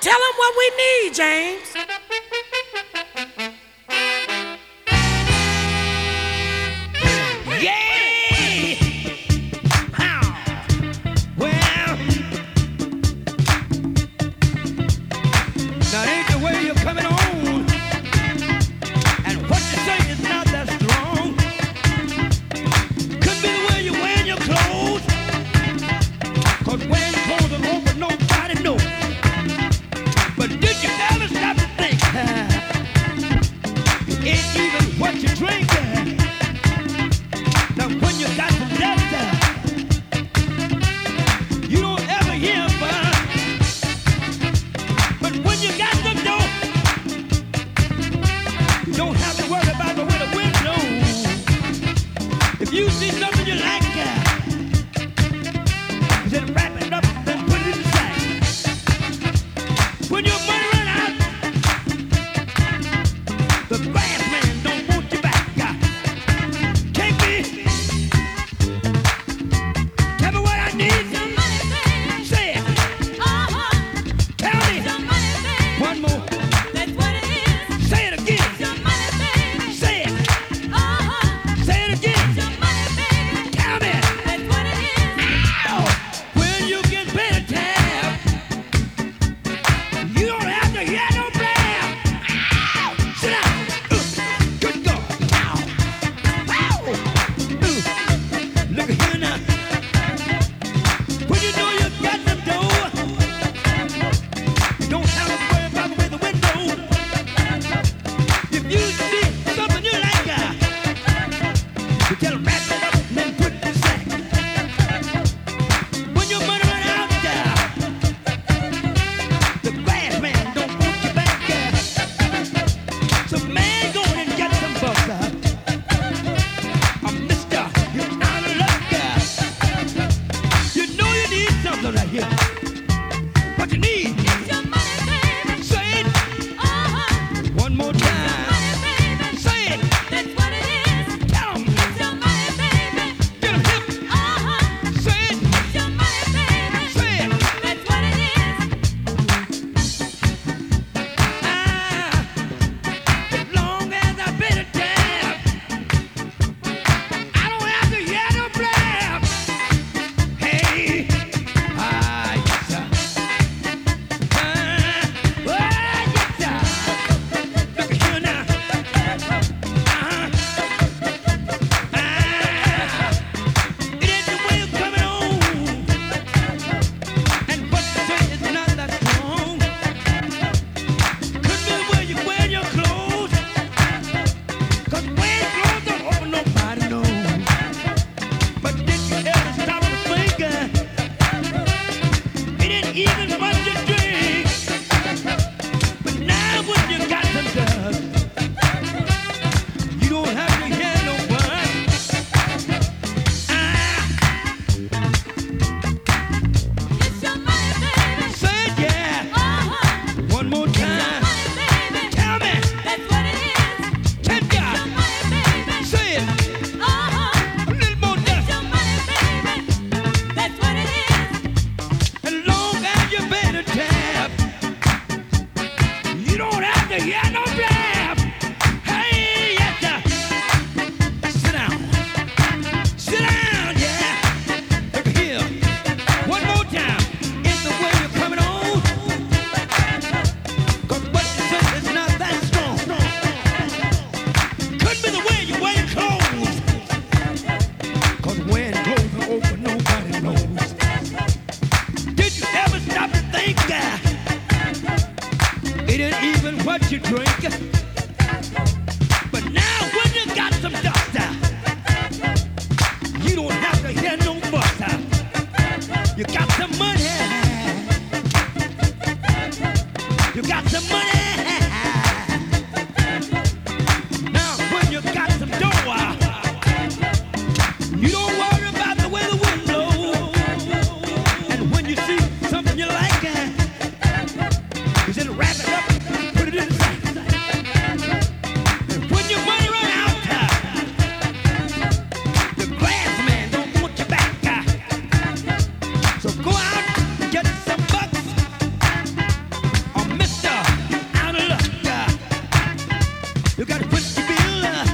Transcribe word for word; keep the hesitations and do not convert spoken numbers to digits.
Tell them what we need, James. Yeah! How? Well, now ain't the way you're coming on, and what you say is not that strong. Could be the way you're wearing your clothes, 'cause wearing clothes are open, nobody knows. But did you ever stop to think, it ain't even what you drink? Now when you got some left, you don't ever hear about. But when you got some dough, you don't have to worry about the way the wind blows. If you see something you like, just wrap it up and put it in the sack. When your money run out, the brass man don't want you back. Take me. Tell me what I need. Some money, baby. Say it. Uh-huh. Tell me. Some money, baby. One more. That's what it is. Say it again. Some money, baby. Say it. Uh-huh. Say it again. Some money, baby. Tell me. That's what it is. Ow. When you get better, tab, you don't have to hear no blab. Ow. Sit down. Uh, good God. Ow. Ow. Uh, look at here now. When you know you got them dough, you don't have to worry about the way the window. If you see something you like, uh, you tell them wrap it up and then put it in the sack. When your money run out, uh, the grass man don't want you back. Uh, so man, go and get some bucks. Uh, uh, mister, you're out of luck. Uh, you know you need something right here. What you need? Some money, baby. Say it Uh-huh. one more time. Money, baby. Say it. That's what it is. Tell 'em. Some money, baby. Get 'em hip. Uh-huh. Say it. Some money, baby. Say it. That's what it is. Ah, as long as I've been a dab, I don't have to hear no blab. Hey, ah, yes, sir. Ah, oh, yes, sir. Look at here now. Uh-huh. Ah, it ain't the way you're coming on, and what you say is not that strong. Could be the way you wear your clothes, 'cause wearing clothes don't open nobody knows. But did you ever stop to think, uh, it ain't even what you drink? But now when you got some dust, you don't have to hear no one. Ah, It's your money, baby. say it, yeah. Uh-huh. One more time. Money, baby. Tell me. That's what it is. Ten Some God. money, baby. Say it. Uh-huh. A little more dust. Some money, baby. That's what it is. As long as you been a tab, you don't have to hear no blab. Hey, yes, sir. Sit down. Sit down, yeah. Look here. One more time. It's the way you're coming on. 'Cause what you say is not that strong. Could be the way you wear your clothes. 'Cause wearing clothes are open, nobody knows. Did you ever stop to think, uh, it ain't even what you drink? But now when you got some dust, uh, you don't have to hear no fuss. uh, You got some money. You got some money. Now when you got some dough, uh, you don't worry about the way the wind blows. And when you see something you like, uh, you just wrap it up, put it in the sack. uh,